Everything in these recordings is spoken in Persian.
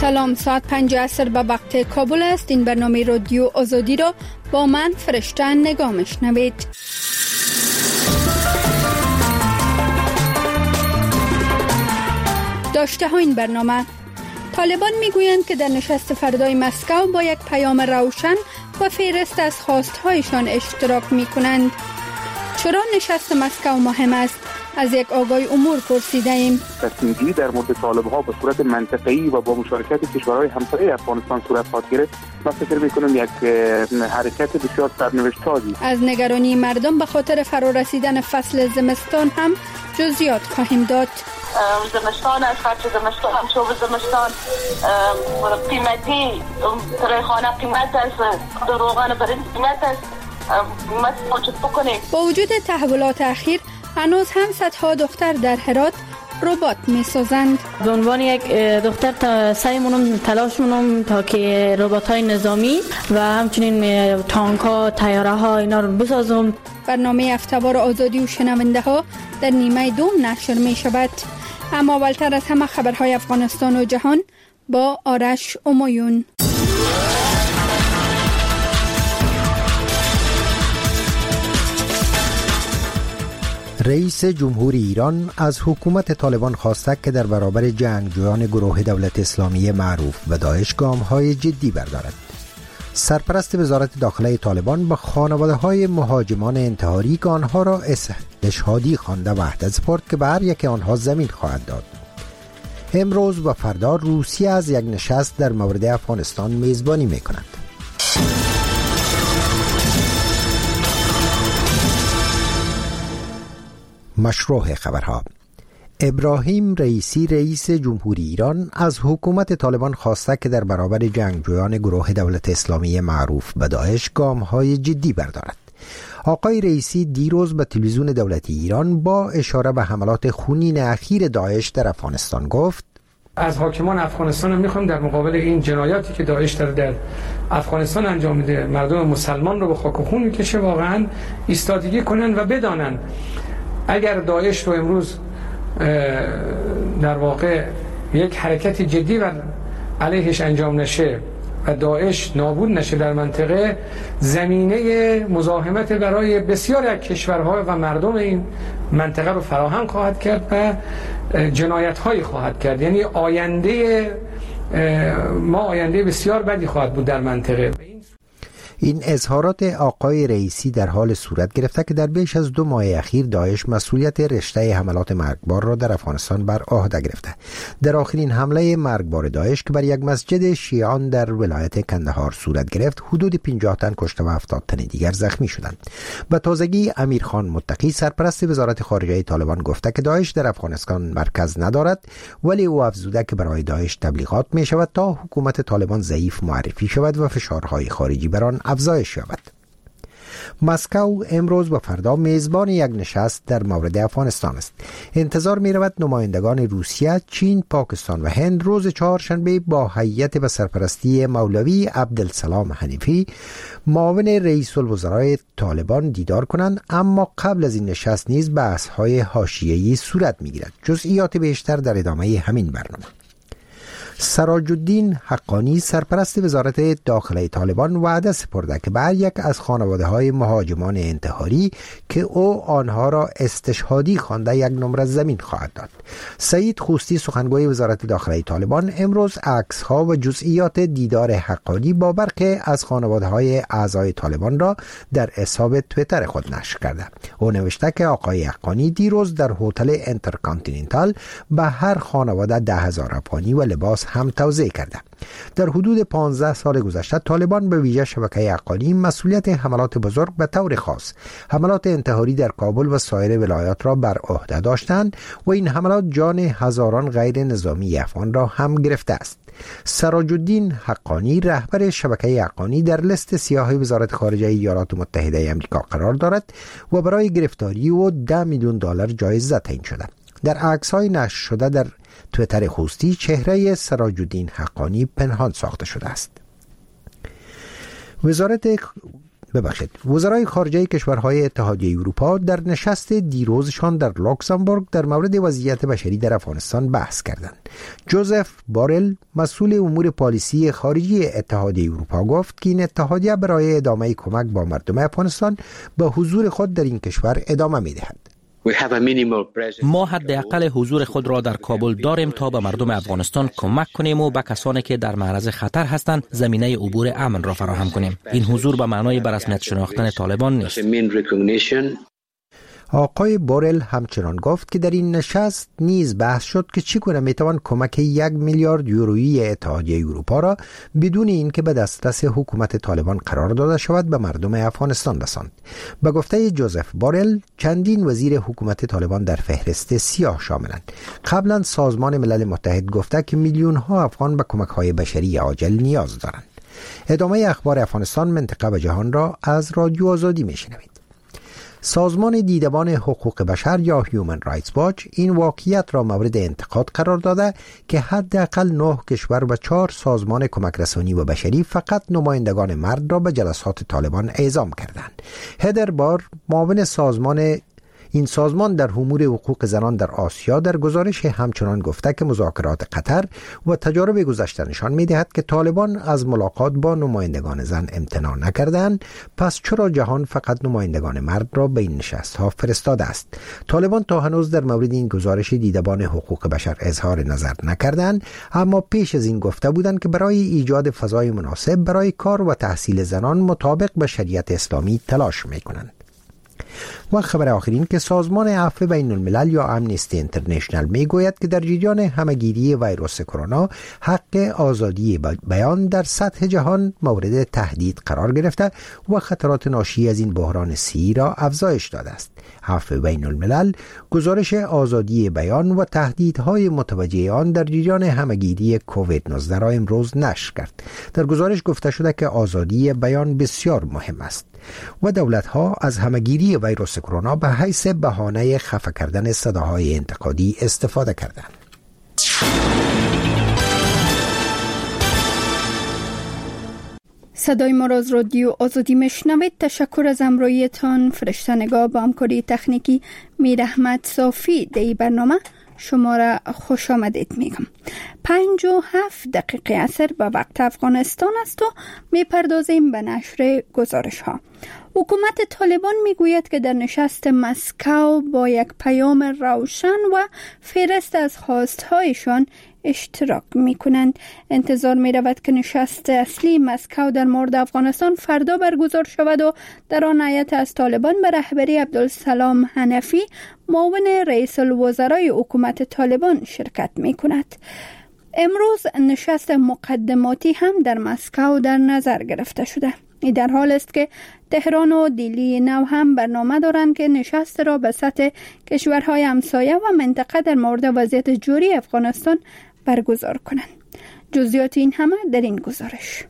سلام، ساعت 5 عصر به وقت کابل است. این برنامه رادیو آزادی را با من فرشته نگاه میشنوید. داشته ها این برنامه: طالبان میگویند که در نشست فردای مسکو با یک پیام روشن و فهرست از خواستهایشان اشتراک میکنند. چرا نشست مسکو مهم است؟ از یک آگاهی امور پرسیده ایم. تصمیم‌گیری در مورد طالب‌ها به صورت منطقه‌ای و با مشارکت کشورهای همسایه افغانستان صورت خواهد گرفت. من فکر می‌کنم یک حرکت بسیار سرنوشت‌سازی. از نگرانی مردم به خاطر فرا رسیدن فصل زمستان هم جزئیات خواهیم داد. زمستان از خرچ زمستان هم چوب زمستان قیمتی تریخانه قیمت است، روغن برنج قیمت است. با وجود تحولات اخیر هنوز هم صدها دختر در هرات ربات می سازند. به عنوان یک دختر سعی مونم تلاش مونم تا که ربات‌های نظامی و همچنین تانک ها، طیاره ها اینا رو بسازم. برنامه هفته‌وار آزادی و شنونده ها در نیمه دوم نشر می شود. اما اولتر از همه خبرهای افغانستان و جهان با آرش امایون. رئیس جمهوری ایران از حکومت طالبان خواسته که در برابر جنگجویان گروه دولت اسلامی معروف به داعش گام‌های جدی بردارد. سرپرست وزارت داخله طالبان به خانواده‌های مهاجمان انتحاری که آنها را استشهادی خوانده وعده سپرد که به هر یک آنها زمین خواهد داد. امروز و فردا روسیه از یک نشست در مورد افغانستان میزبانی می‌کند. مشروع خبرها: ابراهیم رئیسی رئیس جمهوری ایران از حکومت طالبان خواسته که در برابر جنگجویان گروه دولت اسلامی معروف به داعش گام‌های جدی بردارد. آقای رئیسی دیروز به تلویزیون دولتی ایران با اشاره به حملات خونین اخیر داعش در افغانستان گفت: از حاکمان افغانستان میخوام در مقابل این جنایاتی که داعش در افغانستان انجام میده، مردم مسلمان رو به خاک و خون میکشه، واقعا ایستادگی کنن و بدانن اگر داعش رو امروز در واقع یک حرکت جدی و علیهش انجام نشه و داعش نابود نشه در منطقه، زمینه مزاحمت برای بسیاری از کشورها و مردم این منطقه رو فراهم خواهد کرد و جنایت‌هایی خواهد کرد. یعنی آینده بسیار بدی خواهد بود در منطقه. این اظهارات آقای رئیسی در حال صورت گرفته که در بیش از 2 ماه اخیر داعش مسئولیت رشته حملات مرگبار را در افغانستان بر عهده گرفته. در آخرین حمله مرگبار داعش که بر یک مسجد شیعان در ولایت کندهار صورت گرفت، حدود 50 تن کشته و 70 تن دیگر زخمی شدند. به تازگی امیرخان متقی سرپرست وزارت خارجه طالبان گفته که داعش در افغانستان مرکز ندارد، ولی او افزوده که برای داعش تبلیغات می شود تا حکومت طالبان ضعیف معرفی شود و فشارهای خارجی بر آن افزایش یابد. مسکو امروز و فردا میزبان یک نشست در مورد افغانستان است. انتظار می رود نمایندگان روسیه، چین، پاکستان و هند روز چهارشنبه با هیئت به سرپرستی مولوی عبدالسلام حنیفی، معاون رئیس الوزراء طالبان دیدار کنند، اما قبل از این نشست نیز بحث‌های حاشیه‌ای صورت می‌گیرد. جزئیات بیشتر در ادامه همین برنامه. سراج الدین حقانی سرپرست وزارت داخله طالبان وعده سپرده که به هر یک از خانواده‌های مهاجمان انتحاری که او آنها را استشهادی خوانده یک نمره زمین خواهد داد. سعید خوستی سخنگوی وزارت داخله طالبان امروز عکس‌ها و جزئیات دیدار حقانی با برخی از خانواده‌های اعضای طالبان را در حساب توییتر خود نشر کرده. او نوشته که آقای حقانی دیروز در هتل انترکانتیننتال به هر خانواده 10,000 افغانی و لباس هم توزیع کرده. در حدود 15 سال گذشته طالبان به ویژه شبکه حقانی مسئولیت حملات بزرگ به طور خاص حملات انتحاری در کابل و سایر ولایات را بر عهده داشتند و این حملات جان هزاران غیر نظامی افغان را هم گرفته است. سراج الدین حقانی رهبر شبکه حقانی در لیست سیاه وزارت خارجه ایالات متحده آمریکا قرار دارد و برای گرفتاری او $10 میلیون جایزه تعیین شده. در عکس‌های نشر شده در توییتر خوستی چهره سراج الدین حقانی پنهان ساخته شده است. وزارت وزرای خارجه کشورهای اتحادیه اروپا در نشست دیروزشان در لوکزامبورگ در مورد وضعیت بشری در افغانستان بحث کردند. جوزف بارل مسئول امور پالیسی خارجی اتحادیه اروپا گفت که این اتحادیه برای ادامه کمک با مردم افغانستان به حضور خود در این کشور ادامه می‌دهد. ما حداقل حضور خود را در کابل داریم تا به مردم افغانستان کمک کنیم و به کسانی که در معرض خطر هستند زمینه عبور امن را فراهم کنیم. این حضور به معنای به رسمیت شناختن طالبان نیست. آقای بورل همچنان گفت که در این نشست نیز بحث شد که چگونه میتوان کمک 1 میلیارد یورویی اتحادیه اروپا را بدون اینکه به دسترس حکومت طالبان قرار داده شود به مردم افغانستان رساند. به گفته جوزف بورل چندین وزیر حکومت طالبان در فهرست سیاه شاملند. قبلا سازمان ملل متحد گفته که میلیون ها افغان به کمک های بشری عاجل نیاز دارند. ادامه اخبار افغانستان، منطقه و جهان را از رادیو آزادی میشنوید. سازمان دیدبان حقوق بشر یا هیومن رایتس واچ این واقعیت را مورد انتقاد قرار داده که حداقل 9 کشور و 4 سازمان کمک رسانی و بشری فقط نمایندگان مرد را به جلسات طالبان اعزام کردند. هدر بار، معاون این سازمان در امور حقوق زنان در آسیا، در گزارش همچنان گفته که مذاکرات قطر و تجارب گذشته نشان می‌دهد که طالبان از ملاقات با نمایندگان زن امتناع نکردند، پس چرا جهان فقط نمایندگان مرد را به این نشست‌ها فرستاده است؟ طالبان تا هنوز در مورد این گزارش دیدبان حقوق بشر اظهار نظر نکردند، اما پیش از این گفته بودند که برای ایجاد فضای مناسب برای کار و تحصیل زنان مطابق به شریعت اسلامی تلاش می‌کنند. و خبر آخرین که سازمان عفو بین الملل یا امنستی اینترنشنل می گوید که در جریان همهگیری ویروس کرونا حق آزادی بیان در سطح جهان مورد تهدید قرار گرفته و خطرات ناشی از این بحران صحی را افزایش داده است. عفو بین الملل گزارش آزادی بیان و تهدیدهای متوجه آن در جریان همهگیری کووید 19 را امروز نشر کرد. در گزارش گفته شده که آزادی بیان بسیار مهم است و دولت‌ها از همهگیری ویروس کرونا به حیث بهانه خفه کردن صداهای انتقادی استفاده کردند. صدای ما را از رادیو آزادی میشنوید. تشکر از همراهیتان. فرشته نگاه با همکاری تکنیکی میر احمد صافی در این برنامه شما را خوش آمدید میگم. 57 دقیقه عصر به وقت افغانستان است و میپردازیم به نشر گزارش ها. حکومت طالبان میگوید که در نشست مسکو با یک پیام روشن و فهرست از خواستهایشان اشتراک میکنند. انتظار میرود که نشست اصلی مسکو در مورد افغانستان فردا برگزار شود و در آن هیئت از طالبان به رهبری عبدالسلام حنفی معاون رئیس الوزرای حکومت طالبان شرکت میکند. امروز نشست مقدماتی هم در مسکو در نظر گرفته شده. این در حال است که تهران و دیلی نو هم برنامه دارند که نشست را به سطح کشورهای همسایه و منطقه در مورد وضعیت جاری افغانستان برگزار کنند. جزئیات این همه در این گزارش.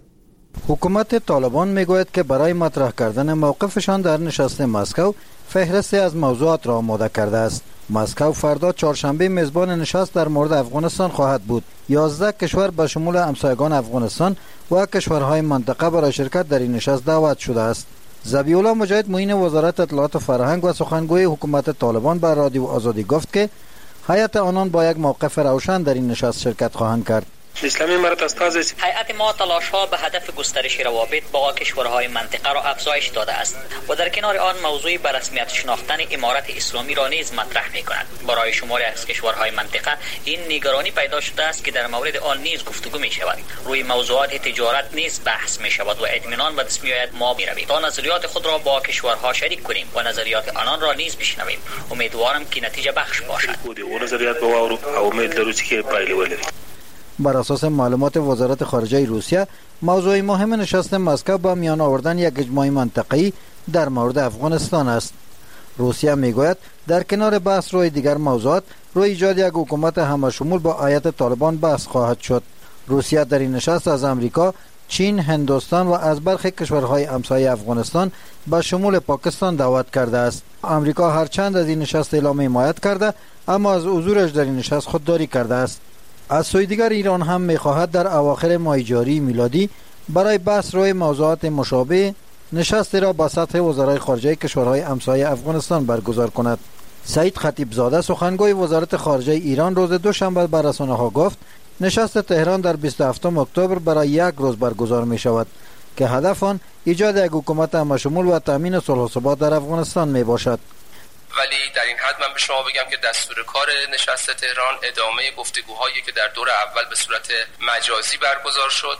حکومت طالبان میگوید که برای مطرح کردن موقفشان در نشست مسکو فهرستی از موضوعات را آماده کرده است. مسکو فردا چهارشنبه میزبان نشست در مورد افغانستان خواهد بود. 11 کشور به شمول همسایگان افغانستان و کشورهای منطقه برای شرکت در این نشست دعوت شده است. ذبیح الله مجاهد معین وزارت اطلاعات و فرهنگ و سخنگوی حکومت طالبان به رادیو آزادی گفت که هیئت آنان با یک موقف روشن در این نشست شرکت خواهند کرد. اسلامی امارت استازی هیئت ما تلاش‌ها به هدف گسترش روابط با کشورهای منطقه را افزایش داده است و در کنار آن موضوع به رسمیت شناختن امارت اسلامی را نیز مطرح می‌کند. برای شماری از کشورهای منطقه این نگرانی پیدا شده است که در مورد آن نیز گفتگو می‌شود. روی موضوعات تجارت نیز بحث می‌شود و اطمینان به دست می‌آید ما می‌رویم تا نظریات خود را با کشورها شریک کنیم و نظریات آنان را نیز بشنویم. امیدوارم که نتیجه بخش باشد. و نظریات باور او امید لرو چې پایله ولري. بر اساس معلومات وزارت خارجه روسیه، موضوع مهم نشست مسکو با میان آوردن یک اجماع منطقه‌ای در مورد افغانستان است. روسیه میگوید در کنار بحث روی دیگر موضوعات، روی ایجاد یک حکومت همشمول با هیئت طالبان بحث خواهد شد. روسیه در این نشست از امریکا، چین، هندوستان و از برخی کشورهای همسایه افغانستان به شمول پاکستان دعوت کرده است. امریکا هرچند از این نشست اعلام حمایت کرده، اما از حضورش در این نشست خودداری کرده است. از سوی دیگر ایران هم می‌خواهد در اواخر ماه جاری میلادی برای بحث روی موضوعات مشابه نشستی را با سطح وزرای خارجه کشورهای همسایه افغانستان برگزار کند. سعید خطیبزاده سخنگوی وزارت خارجه ایران روز دوشنبه بر رسانه‌ها گفت نشست تهران در 27 اکتبر برای یک روز برگزار می شود که هدف آن ایجاد یک حکومت همشمول و تامین صلح و ثبات در افغانستان می باشد. ولی در این حد من به شما بگم که دستور کار نشست تهران ادامه گفتگوهایی که در دور اول به صورت مجازی برگزار شد.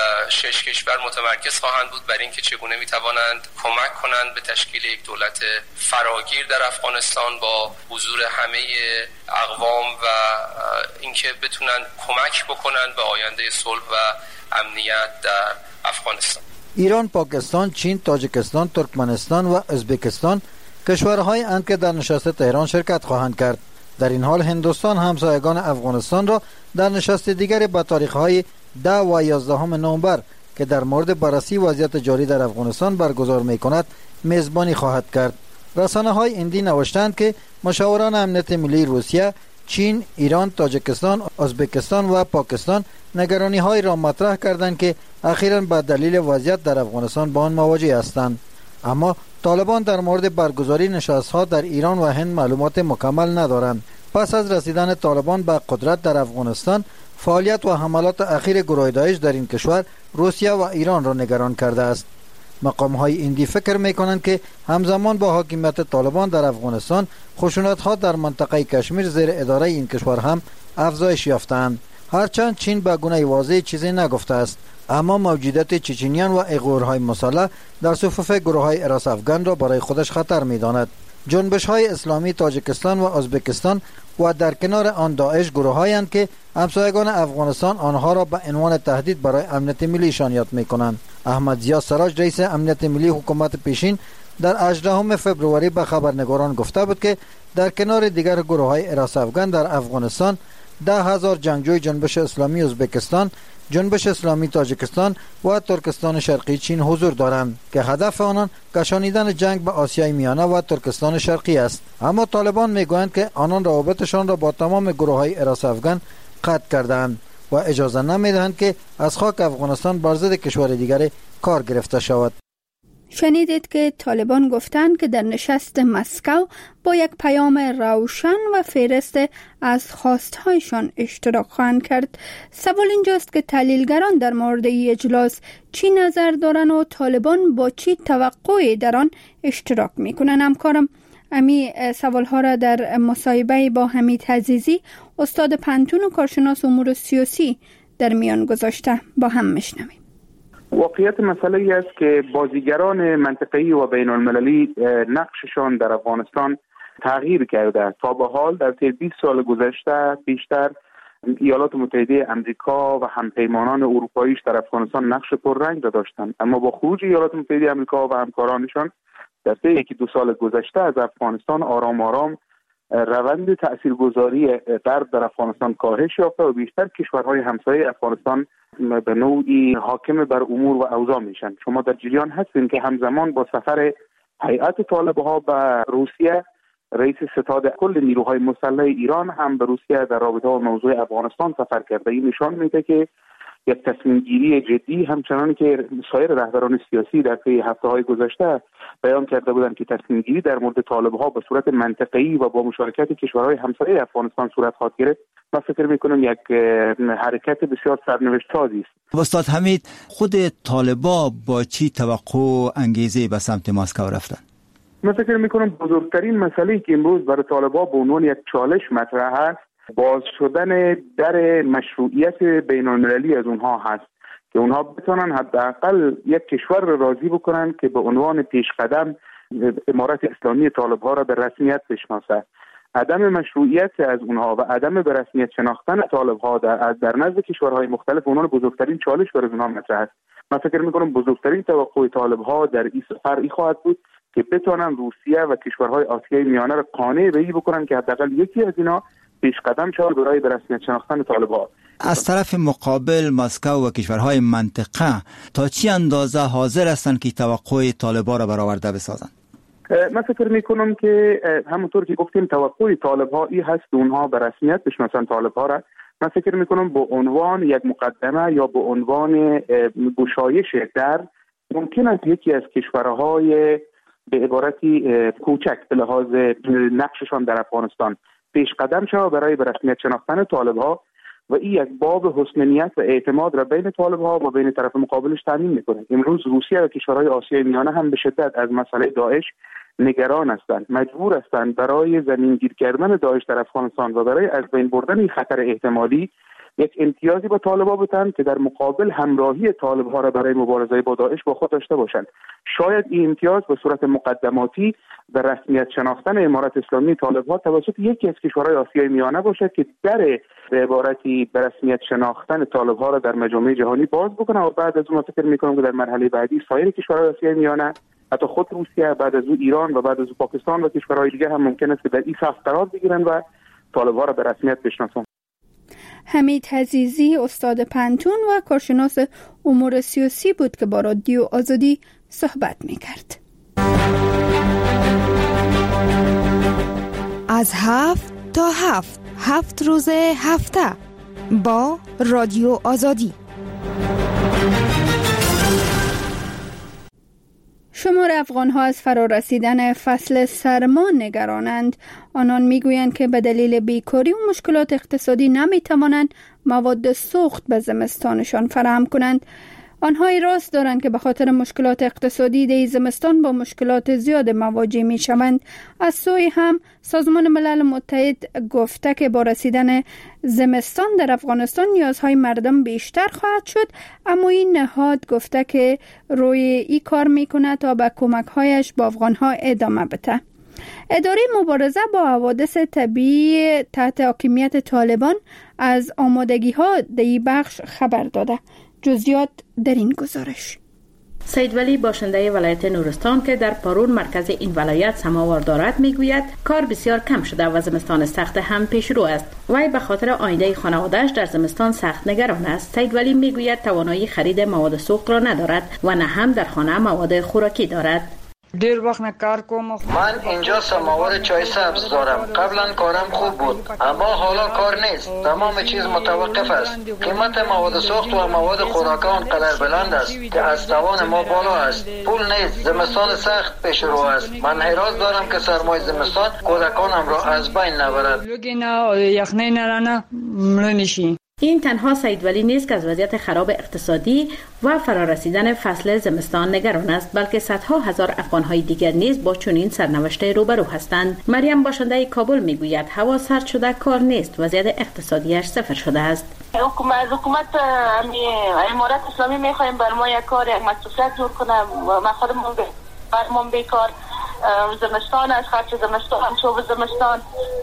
6 کشور متمرکز خواهند بود بر اینکه چگونه میتوانند کمک کنند به تشکیل یک دولت فراگیر در افغانستان با حضور همه اقوام و اینکه بتونن کمک بکنند به آینده صلح و امنیت در افغانستان. ایران، پاکستان، چین، تاجیکستان، ترکمنستان و ازبکستان کشورهای اند که در نشست تهران شرکت خواهند کرد. در این حال هندوستان همسایگان افغانستان را در نشست دیگری با تاریخ‌های 10 و 11 نوامبر که در مورد بررسی وضعیت جاری در افغانستان برگزار می‌کند میزبانی خواهد کرد. رسانه‌های هندی نوشتند که مشاوران امنیت ملی روسیه، چین، ایران، تاجیکستان، ازبکستان و پاکستان نگرانی‌های را مطرح کردند که اخیراً به دلیل وضعیت در افغانستان با آن مواجه هستند. اما طالبان در مورد برگزاری نشست‌ها در ایران و هند معلومات مکمل ندارند. پس از رسیدن طالبان به قدرت در افغانستان، فعالیت و حملات اخیر گروه داعش در این کشور روسیه و ایران را نگران کرده است. مقام‌های هندی فکر می‌کنند که همزمان با حاکمیت طالبان در افغانستان، خشونت‌ها در منطقه کشمیر زیر اداره این کشور هم افزایش یافته‌اند. هرچند چین به گونه واضح چیزی نگفته است، اما موجودیت چچنیان و ایغورهای مسلح در صفوف گروه‌های حراس افغان را برای خودش خطر می‌داند. جنبش‌های اسلامی تاجیکستان و ازبکستان و در کنار آن داعش گروه‌هایند که همسایگان افغانستان آنها را به عنوان تهدید برای امنیت ملیشان یاد می‌کنند. احمد ضیا سراج رئیس امنیت ملی حکومت پیشین در 18 فوریه به خبرنگاران گفته بود که در کنار دیگر گروه‌های حراس افغان در افغانستان 10,000 جنگجوی جنبش اسلامی ازبکستان، جنبش اسلامی تاجیکستان و ترکستان شرقی چین حضور دارند که هدف آنان کشانیدن جنگ به آسیای میانه و ترکستان شرقی است. اما طالبان میگویند که آنان روابطشان را با تمام گروه‌های حراس افغان قطع کردند و اجازه نمیدهند که از خاک افغانستان بر ضد کشور دیگری کار گرفته شود. شنیدید که طالبان گفتند که در نشست مسکو با یک پیام روشن و فهرست از خواستهایشان اشتراک خواهند کرد. سوال اینجاست که تحلیلگران در مورد این اجلاس چی نظر دارند و طالبان با چی توقعی در آن اشتراک میکنند؟ همکارم امی سوالها را در مصاحبه با حمید عزیزی استاد پنتون و کارشناس امور سیاسی در میان گذاشته. با هم میشنویم. واقعیت مسئله ای است که بازیگران منطقه‌ای و بین المللی نقششان در افغانستان تغییر کرده. تا به حال در طی 20 سال گذشته بیشتر ایالات متحده آمریکا و همپیمانان اروپاییش در افغانستان نقش پررنگ داشتند، اما با خروج ایالات متحده آمریکا و همکارانشان در طی 1-2 سال گذشته از افغانستان آرام آرام روند تاثیرگذاری غرب در افغانستان کاهش یافته و بیشتر کشورهای همسایه افغانستان به نوعی حاکم بر امور و اوضاع میشن. شما در جریان هستین که همزمان با سفر هیئت طالبها به روسیه، رئیس ستاد کل نیروهای مسلح ایران هم به روسیه در رابطه با موضوع افغانستان سفر کرده. این نشان میده که یک تصمیم گیری جدی، همچنان که سایر رهبران سیاسی در طی هفته‌های گذشته بیان کرده بودند که تصمیم گیری در مورد طالبها به صورت منطقه‌ای و با مشارکت کشورهای همسایه افغانستان صورت خواهد گرفت. من فکر می‌کنم یک حرکت بسیار سرنوشت سازی است. استاد حمید، خود طالبا با چی توقع و انگیزه به سمت مسکو رفتن؟ من فکر می‌کنم بزرگترین مسئله‌ای که امروز برای طالبا به عنوان یک چالش مطرح است، باز شدن در مشروعیت بین المللی از اونها هست که اونها بتونن حداقل یک کشور را راضی بکنن که به عنوان پیشقدم امارت اسلامی طالبها را به رسمیت بشناسه. عدم مشروعیت از اونها و عدم به رسمیت شناختن طالبها در نزد کشورهای مختلف اونها بزرگترین چالش برای اونها مطرح است. من فکر می‌کنم بزرگترین توقع طالبها در این سفر خواهد بود که بتونن روسیه و کشورهای آسیای میانه را قانع به این بکنن که حداقل یکی از اینا پیش قدم شد برای به رسمیت شناختن طالبان. از طرف مقابل مسکو و کشورهای منطقه تا چی اندازه حاضر هستند که توقع طالبان را برآورده بسازند؟ من فکر میکنم که همونطور که گفتیم توقع طالبها این هست که اونها به رسمیت بشناسن طالبها را. من فکر میکنم به عنوان یک مقدمه یا به عنوان گشایش در ممکن است یکی از کشورهای به عبارتی کوچک به لحاظ نقششان در افغانستان پیش قدم شود برای به رسمیت شناختن طالب‌ها و این یک باب حسن نیت و اعتماد را بین طالب‌ها و بین طرف مقابلش تامین می‌کنه. امروز روسیه و کشورهای آسیای میانه هم به شدت از مسئله داعش نگران هستند، مجبور هستند برای زمینگیر کردن داعش در افغانستان و برای از بین بردن این خطر احتمالی یک امتیازی با طالب‌ها بدن که در مقابل همراهی طالب‌ها را برای مبارزه با داعش با خود داشته باشند. شاید این امتیاز به صورت مقدماتی و رسمیت شناختن امارت اسلامی طالب‌ها توسط یکی از کشورهای آسیای میانه باشد که در به عبارتی به رسمیت شناختن طالب‌ها را در مجامع جهانی باز بکنه و بعد از اون فکر می‌کنم که در مرحله بعدی سایر کشورهای آسیای میانه، حتی خود روسیه، بعد از اون ایران و بعد از اون پاکستان و کشورهای دیگه هم ممکن است که در این صف قرار بگیرن و طالب‌ها را به رسمیت بشناسند. حمید عزیزی استاد پنتون و کارشناس امور سیاسی بود که با رادیو آزادی صحبت می‌کرد. از 7 تا 7 روز هفته با رادیو آزادی. شمار افغان‌ها از فرارسیدن فصل سرما نگرانند. آنان میگویند که به دلیل بیکاری و مشکلات اقتصادی نمیتوانند مواد سوخت به زمستانشان فراهم کنند. آنها راست دارند که به خاطر مشکلات اقتصادی در زمستان با مشکلات زیاد مواجه می شوند. از سوی هم سازمان ملل متحد گفته که با رسیدن زمستان در افغانستان نیازهای مردم بیشتر خواهد شد، اما این نهاد گفته که روی این کار می کند تا به کمکهایش با افغانها ادامه بده. اداره مبارزه با حوادث طبیعی تحت حاکمیت طالبان از آمادگی ها در این بخش خبر داده. جزئیات در این گزارش. سید ولی باشنده ولایت نورستان که در پارون مرکز این ولایت سماوار دارد میگوید کار بسیار کم شده و زمستان سخت هم پیش رو است. وی به خاطر آینده خانواده‌اش در زمستان سخت نگران است. سید ولی میگوید توانایی خرید مواد سوخت را ندارد و نه هم در خانه مواد خوراکی دارد. دیر وقت کار کوم. من اینجا سماور چای سبز دارم. قبلا کارم خوب بود اما حالا کار نیست. تمام چیز متوقف است. قیمت مواد سوخت و مواد خوراکی آنقدر بلند است که از توان ما بالا است. پول نیست. زمستان سخت پیش رو است. من حراس دارم که سرمای زمستان کودکانم را از بین نبرد. این تنها سید ولی نیست که از وضعیت خراب اقتصادی و فرارسیدن فصل زمستان نگران است، بلکه صدها هزار افغان‌های دیگر نیز با چنین سرنوشت روبرو هستند. مریم باشنده کابل میگوید هوا سرد شده، کار نیست، وضعیت اقتصادیش صفر شده است. حکومت امارت اسلامی میخوایم بر ما یک کار، یک مصرفیت جور کنه و ما خودمون بیکار. زمستان از خرچ زمستان هم چوب زمستان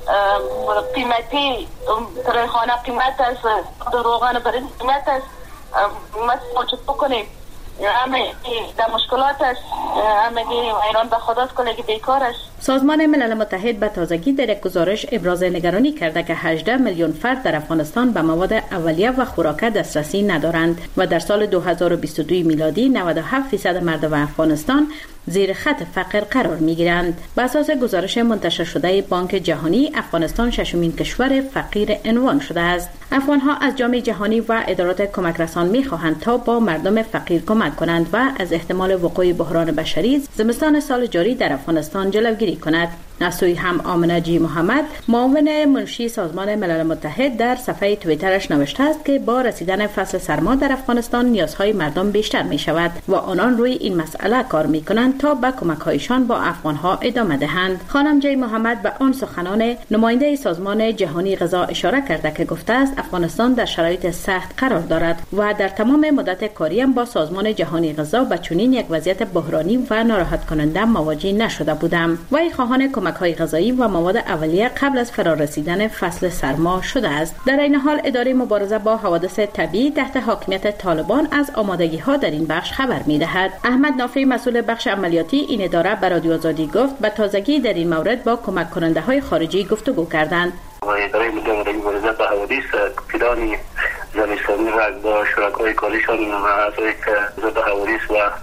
قیمتی ترای خانه قیمت است، روغن برای قیمت است. ما چطور بکنیم؟ همه در مشکلات است، همه ایران به خداست که بیکار است. سازمان ملل متحد به تازگی در یک گزارش ابراز نگرانی کرده که 18 میلیون فرد در افغانستان به مواد اولیه و خوراک دسترسی ندارند و در سال 2022 میلادی 97% مردم افغانستان زیر خط فقر قرار می‌گیرند. بر اساس گزارش منتشر شده بانک جهانی، افغانستان ششمین کشور فقیر عنوان شده است. افغان‌ها از جامعه جهانی و ادارات کمک رسان می‌خواهند تا با مردم فقیر کمک کنند و از احتمال وقوع بحران بشری زمستان سال جاری در افغانستان جلوگیری کند. از سوی هم آمنه جی محمد، معاون منشی سازمان ملل متحد، در صفحه توییترش نوشته است که با رسیدن فصل سرما در افغانستان نیازهای مردم بیشتر می شود و آنان روی این مسئله کار می کنند تا به کمک‌هایشان با افغان‌ها ادامه دهند. خانم جی محمد به آن سخنان نماینده سازمان جهانی غذا اشاره کرده که گفته است افغانستان در شرایط سخت قرار دارد و در تمام مدت کاری با سازمان جهانی غذا با چنین یک وضعیت بحرانی و ناراحت کننده مواجه نشده بودم. و خواهان کمک‌های غذایی و مواد اولیه قبل از فرارسیدن فصل سرما شده است. در این حال اداره مبارزه با حوادث طبیعی تحت حاکمیت طالبان از آمادگی‌ها در این بخش خبر می‌دهد. احمد نافی، مسئول بخش عملیاتی این اداره، به رادیو آزادی گفت به تازگی در این مورد با کمک کننده‌های خارجی گفتگو کردند. اداره مبارزه با حوادث کپیدانی زمستانی را با شرکای کالیشان و اعضای که ضد حوادث و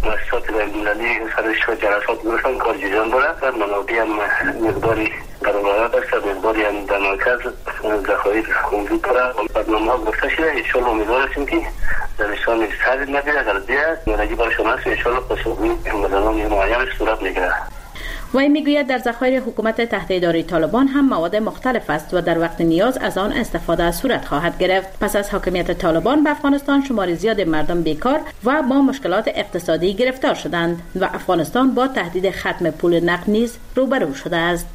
مؤسسات بین‌المللی سرش و جلسات گرفتن کار جریان داره و منابع هم مقداری برآورده است، مقداری هم در مرکز ذخایر موجود داره. برنامه‌ها گفته شده ان شاء الله امیدوار هستیم که در نشان سر نگیره، اگر بیاد نتیجه برشون هست ان شاء الله پاسخگویی مدنان معینش صورت میگیره. وی میگوید در ذخایر حکومت تحت اداره طالبان هم مواد مختلف است و در وقت نیاز از آن استفاده صورت خواهد گرفت. پس از حاکمیت طالبان به افغانستان شمار زیاد مردم بیکار و با مشکلات اقتصادی گرفتار شدند و افغانستان با تهدید ختم پول نقد نیز روبرو شده است.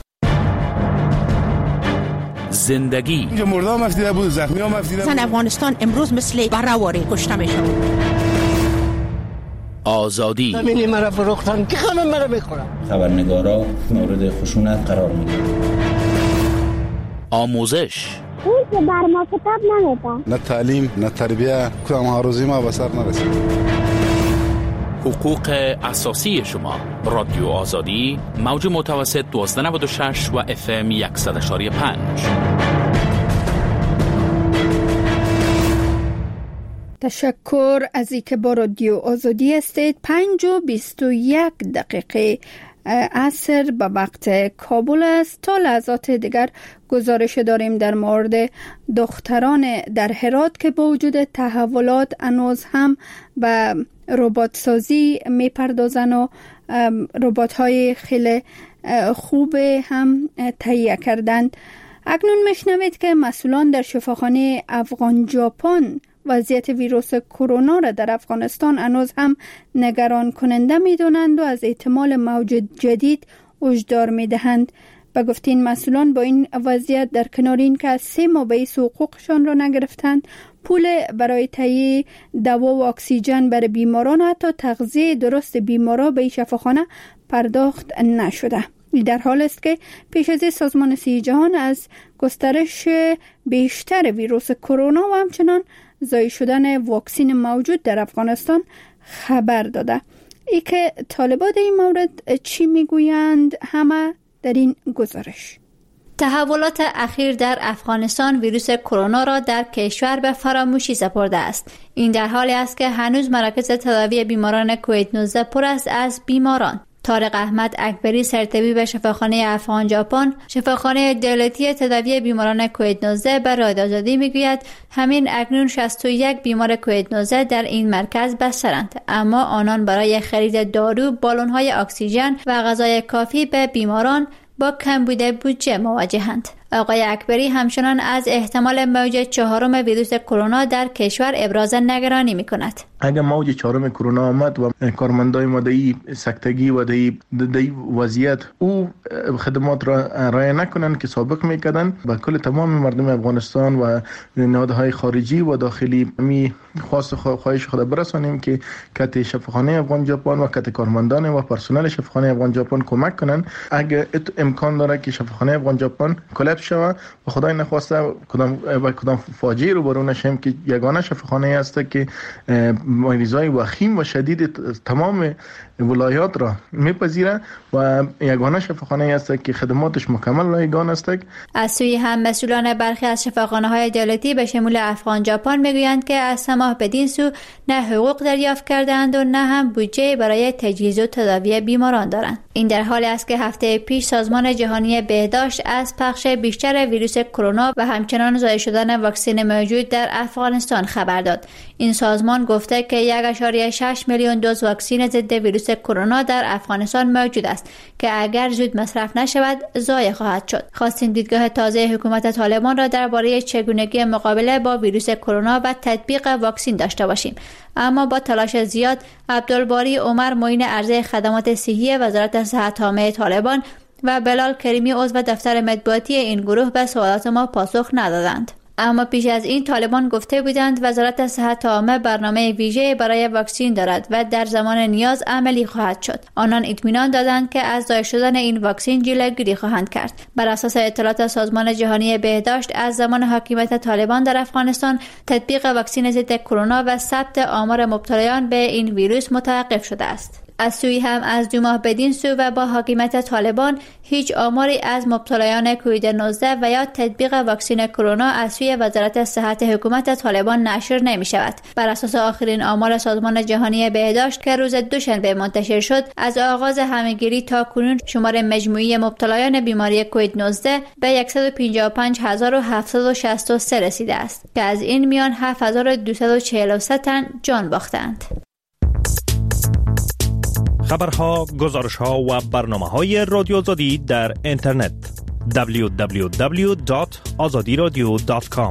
زندگی مردم مفیده بود، زخمی ها مفیده بود. افغانستان امروز مثل برآوری کشته میشه. آزادی زمینی مرا فروختن که همه مرا میخورن. خبرنگارا مورد خشونت قرار میگیرن. آموزش اون که بر ما کتاب نمیده. نه تعلیم نه تربیه، کدام هروزی ما به سر نرسید. حقوق اساسی شما. رادیو آزادی، موج متوسط 1296 و FM 100.5. تشکر از اینکه با رادیو آزادی هستید. 5:21 عصر به وقت کابل است. تا لحظات دیگر گزارش داریم در مورد دختران در هرات که با وجود تحولات هنوز هم به ربات سازی میپردازن و ربات های خیلی خوب هم تهیه کردند. اکنون میشنوید که مسئولان در شفاخانه افغان ژاپن وضعیت ویروس کرونا را در افغانستان هنوز هم نگران کننده می‌دانند و از احتمال موج جدید هشدار می‌دهند. به گفتین مسئولان با این وضعیت در کنار این که از 3 ماه بیس حقوقشان را نگرفتند، پول برای تهیه دوا و اکسیژن برای بیماران و حتی تغذیه درست بیماران به این شفاخانه پرداخت نشده. در حال است که پیش از سازمان صحت جهان از گسترش بیشتر ویروس کرونا و همچنان ضایع شدن واکسن موجود در افغانستان خبر داده. ای که طالبان این مورد چی میگویند همه در این گزارش. تحولات اخیر در افغانستان ویروس کرونا را در کشور به فراموشی سپرده است. این در حالی است که هنوز مراکز تداوی بیماران کووید 19 پر است از بیماران. طارق احمد اکبری سرطبیب شفاخانه افغان ژاپن، شفاخانه دولتی تداوی بیماران کووید 19 به رادیو آزادی میگوید همین اکنون 61 بیمار کووید 19 در این مرکز بسترند، اما آنان برای خرید دارو، بالون‌های اکسیژن و غذای کافی به بیماران با کمبود بودجه مواجهند. آقای اکبری همچنان از احتمال موج 4 ویروس کرونا در کشور ابراز نگرانی می‌کند. اگر موج 4 کرونا آمد و کارمندای ما در سکتگی و در وضعیت او خدمات را ارائه نکنند که سابق میکردن، به کل تمام مردم افغانستان و نهادهای خارجی و داخلی می خواهش خود برسانیم که کت شفاخانه افغان ژاپن و کت کارمندان و پرسنل شفاخانه افغان ژاپن کمک کنند. اگر امکان داره که شفاخانه افغان ژاپن کلپس شود و خدای نخواسته کدام فاجعه رو برون نشیم که یگانه شفاخانه است که مریضای وخیم و شدید تمام ولایات را میپذیره و یگانه شفاخانه است که خدماتش مکمل رایگان است. از سوی هم مسئولان برخی از شفاخانه‌های دولتی به شمول افغان ژاپن میگویند که از سماح بدین سو نه حقوق دریافت کردند و نه هم بودجه برای تجهیز و تداوی بیماران دارند. این در حالی است که هفته پیش سازمان جهانی بهداشت از پخش بیشتر ویروس کرونا و همچنان ضایع شدن واکسن موجود در افغانستان خبر داد. این سازمان گفته که 1.6 میلیون دوز واکسن ضد ویروس کرونا در افغانستان موجود است که اگر زود مصرف نشود ضایع خواهد شد. خواستیم دیدگاه تازه حکومت طالبان را درباره چگونگی مقابله با ویروس کرونا و تطبیق واکسن داشته باشیم، اما با تلاش زیاد عبدالباری عمر معین عرضه خدمات صحی وزارت صحت عامه طالبان و بلال کریمی عضو دفتر مطبوعاتی این گروه به سوالات ما پاسخ ندادند. اما پیش از این طالبان گفته بودند وزارت صحت عامه برنامه ویژه برای واکسن دارد و در زمان نیاز عملی خواهد شد. آنان اطمینان دادند که از ضایع شدن این واکسن جلوگیری خواهند کرد. بر اساس اطلاعات سازمان جهانی بهداشت از زمان حاکمیت طالبان در افغانستان تطبیق واکسن ضد کرونا و ثبت آمار مبتلایان به این ویروس متوقف شده است. از سوی هم از 2 ماه بدین سو و با حاکمیت طالبان هیچ آماری از مبتلایان کووید 19 و یا تطبیق واکسن کرونا از سوی وزارت صحت حکومت طالبان نشر نمی شود. بر اساس آخرین آمار سازمان جهانی بهداشت که روز دوشنبه منتشر شد، از آغاز همهگیری تا کنون شمار مجموعی مبتلایان بیماری کووید 19 به 155763 رسیده است که از این میان 7243 تن جان باختند. خبرها، گزارشها و برنامه‌های رادیو آزادی در اینترنت www.azadiradio.com.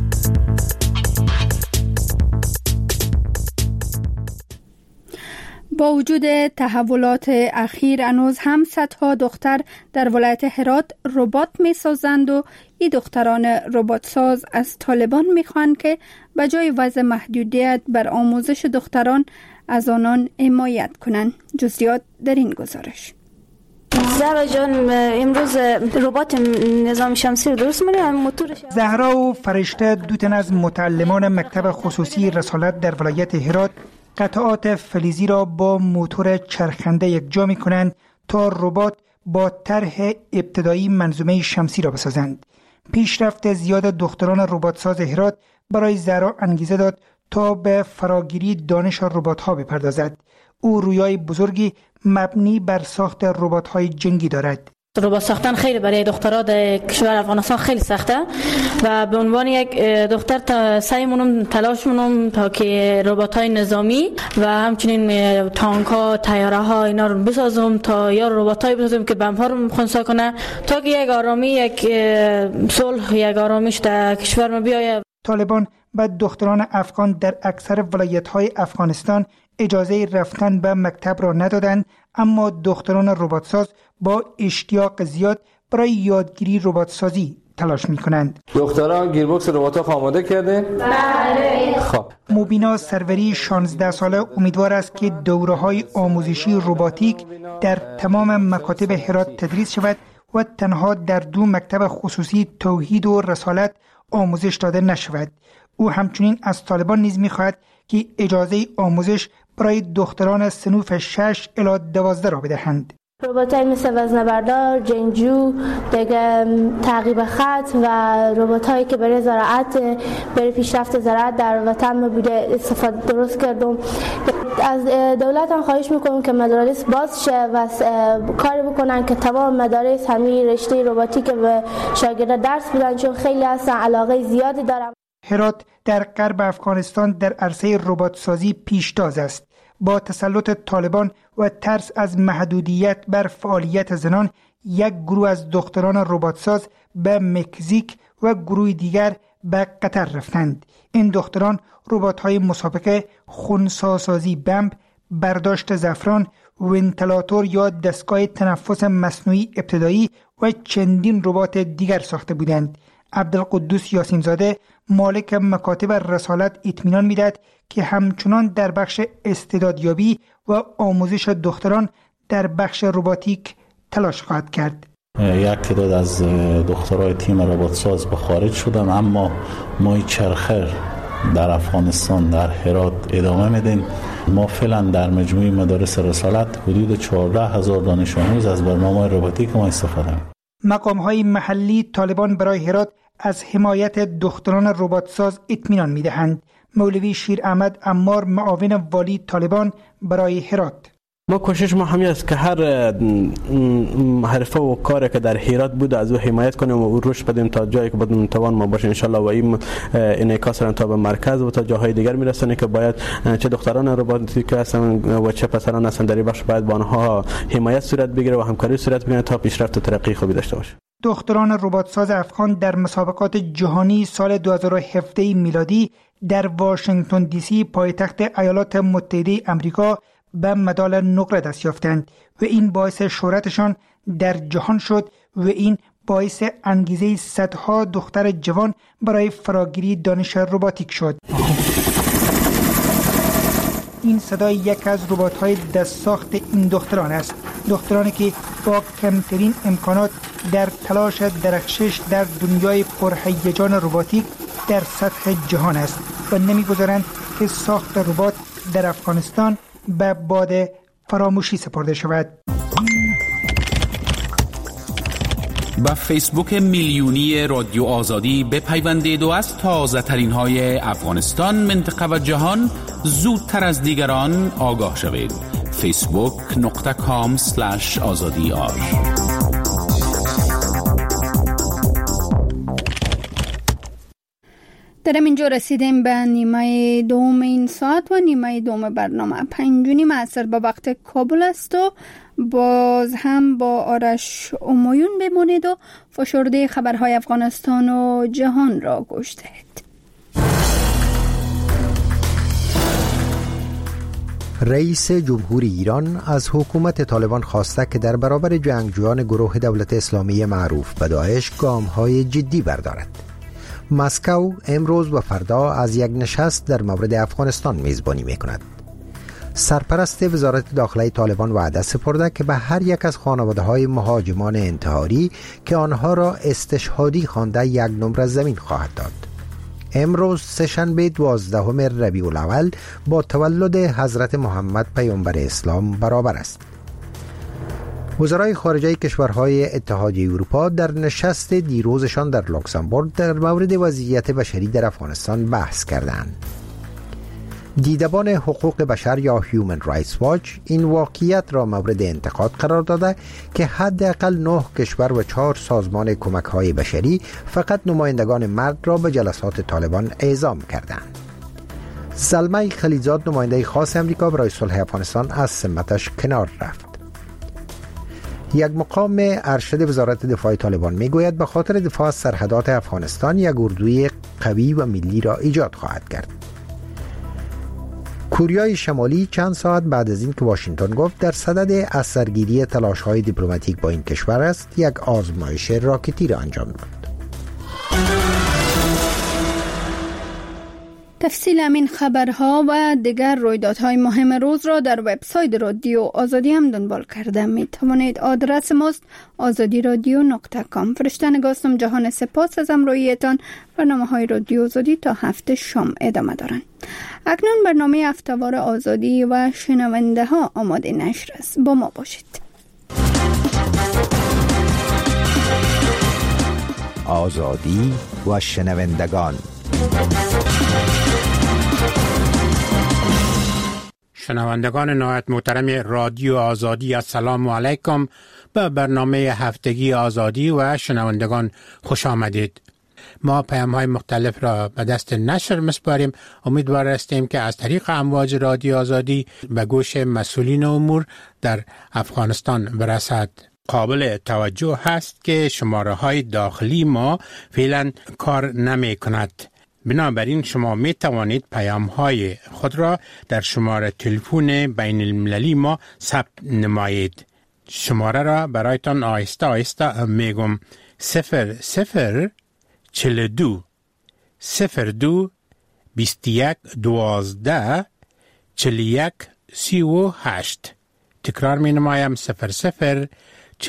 با وجود تحولات اخیر هنوز هم صدها دختر در ولایت هرات ربات می سازند و این دختران ربات ساز از طالبان می خوانند که بجای وضع محدودیت بر آموزش دختران از آنان حمایت کنند. جزئیات در این گزارش. زهرا جان، امروز ربات نظام شمسی رو درست می‌کنه. موتورش زهرا و فرشته، 2 تن از متعلمان مکتب خصوصی رسالت در ولایت هرات، قطعات فلزی را با موتور چرخنده یکجا می‌کنند تا ربات با طرح ابتدایی منظومه شمسی را بسازند. پیشرفت زیاد دختران ربات ساز هرات برای زهرا انگیزه داد تا به فراگیری دانش ربات‌ها بپردازد. او رویای بزرگی مبنی بر ساخت ربات‌های جنگی دارد. ربات ساختن خیلی برای دخترها در کشور افغانستان خیلی سخته و به عنوان یک دختر سعیمونم تلاشمونم تا که ربات‌های نظامی و همچنین تانک‌ها، طیاره‌ها اینا رو بسازم تا یا ربات‌های بسازم که بمب‌ها رو خنثی کنه تا که یک آرامی، یک صلح، یک آرامش در کشور ما بیاید. طالبان به دختران افغان در اکثر ولایت‌های افغانستان اجازه رفتن به مکتب را ندادند، اما دختران رباتساز با اشتیاق زیاد برای یادگیری رباتسازی تلاش می‌کنند. دختران گیربکس ربات‌ها آماده کردین؟ بله. خب. مبینا سروری 16 ساله امیدوار است که دوره‌های آموزشی رباتیک در تمام مکاتب هرات تدریس شود و تنها در 2 مکتب خصوصی توحید و رسالت آموزش داده نشود. او همچنین از طالبان نیز می‌خواهد که اجازه آموزش برای دختران صنوف 6 الی 12 را بدهند. ربات‌های مثل وزنه‌بردار، جنگجو، دیگه تعقیب خط و ربات‌هایی که برای زراعت، برای پیشرفت زراعت در وطن بوده استفاده درست کردم. از دولت هم خواهش میکنم که مدارس باز شه و کاری بکنن که تمام مدارس همین رشته رباتیک که به شاگردان درس بدن، چون خیلی هستن علاقه زیادی دارن. هرات در غرب افغانستان در عرصه رباتسازی پیشتاز است. با تسلط طالبان و ترس از محدودیت بر فعالیت زنان، یک گروه از دختران رباتساز به مکزیک و گروه دیگر به قطر رفتند. این دختران ربات‌های مسابقه، خنثی‌سازی بمب، برداشت زعفران، ونتیلاتور یا دستگاه تنفس مصنوعی ابتدایی و چندین ربات دیگر ساخته بودند. عبدالقدوس یاسین زاده، مالک مکاتب رسالت، اطمینان می‌دهد که همچنان در بخش استعدادیابی و آموزش دختران در بخش رباتیک تلاش خواهد کرد. یک تعداد از دخترای تیم رباتساز به خارج شدن، اما ما چرخه در افغانستان در هرات ادامه میدیم. ما فعلا در مجموعه مدارس رسالت حدود 14,000 دانش آموز از برنامه رباتیک ما استفاده می‌کنیم. مقام‌های محلی طالبان برای هرات از حمایت دختران رباتساز اطمینان می‌دهند. مولوی شیر احمد عمار، معاون والی طالبان برای هرات: ما کوشش ما همین است که هر حرفه و کاری که در هرات بود از او حمایت کنیم و او روش بدیم تا جایی که بدون توان ما باشه ان شاء الله، و این انعکاس تا به مرکز و تا جاهای دیگر میرسونه که باید چه دختران رباتیک هستن و چه پسران هستن در این بخش باید با آنها حمایت صورت بگیره و همکاری صورت بگیره تا پیشرفت و ترقی خوبی داشته باشه. دختران رباتساز افغان در مسابقات جهانی سال 2017 میلادی در واشنگتن دی سی، پایتخت ایالات متحده آمریکا، به مدال نقره دست یافتند و این باعث شهرتشان در جهان شد و این باعث انگیزه صدها دختر جوان برای فراگیری دانش رباتیک شد. این صدای یک از ربات‌های دست ساخت این دختران است. دخترانی که با کمترین امکانات در تلاش درخشش در دنیای پرهیجان رباتیک در سطح جهان است و نمی‌گذارند که ساخت ربات در افغانستان به باد فراموشی سپرده شود. با فیسبوک میلیونی رادیو آزادی بپیوندید و از تازه ترین های افغانستان، منطقه و جهان زودتر از دیگران آگاه شوید. facebook.com/azadi. در اینجا رسیدیم به نیمه دوم این ساعت و نیمه دوم برنامه. 5:30 عصر به وقت کابل است و باز هم با آرش امایون بمانید و فشرده خبرهای افغانستان و جهان را گوش دهید. رئیس جمهوری ایران از حکومت طالبان خواسته که در برابر جنگجویان گروه دولت اسلامی معروف به داعش گام‌های جدی بردارد. مسکو امروز و فردا از یک نشست در مورد افغانستان میزبانی میکند. سرپرست وزارت داخله طالبان وعده سپرده که به هر یک از خانواده‌های مهاجمان انتحاری که آنها را استشهادی خوانده یک نمره زمین خواهد داد. امروز سه‌شنبه 12 ربیع الاول با تولد حضرت محمد پیامبر اسلام برابر است. وزرای خارجه کشورهای اتحادیه اروپا در نشست دیروزشان در لوکزامبورگ در مورد وضعیت بشری در افغانستان بحث کردند. دیدبان حقوق بشر یا هیومن رایتس واچ این واقعیت را مورد انتقاد قرار داده که حداقل 9 کشور و 4 سازمان کمک‌های بشری فقط نمایندگان مرد را به جلسات طالبان اعزام کردند. زلمه خلیزاد نماینده خاص امریکا برای صلح افغانستان از سمتش کنار رفت. یک مقام ارشد وزارت دفاع طالبان میگوید به خاطر دفاع از سرحدات افغانستان یک اردوی قوی و ملی را ایجاد خواهد کرد. کوریای شمالی چند ساعت بعد از این که واشنگتن گفت در صدد اثرگیری تلاش‌های دیپلماتیک با این کشور است، یک آزمایش راکتی را انجام داد. تفصیل همین خبرها و دیگر رویدادهای مهم روز را در وبسایت رادیو آزادی هم دنبال کرده می توانید. آدرس ماست azadiradio.com. فرشته نگاستم جهان سپاس از همراهیتان. برنامه‌های رادیو آزادی تا هفته شام ادامه دارند. اکنون برنامه هفته‌وار آزادی و شنونده ها آماده نشر است. با ما باشید. آزادی و شنوندگان. شنوندگان نهایت محترم رادیو آزادی، السلام علیکم. به برنامه هفتگی آزادی و شنوندگان خوش آمدید. ما پیام‌های مختلف را به دست نشر می‌سپاریم. امیدوار هستیم که از طریق امواج رادیو آزادی به گوش مسئولین امور در افغانستان برسد. قابل توجه هست که شماره‌های داخلی ما فعلا کار نمی‌کند. بنابراین شما می توانید پیام‌های خود را در شماره تلفن بین المللی ما ثبت نمایید. شماره را برایتان آهسته آهسته میگم: 0042 02 21 12 41 38. تکرار می نمایم: 0042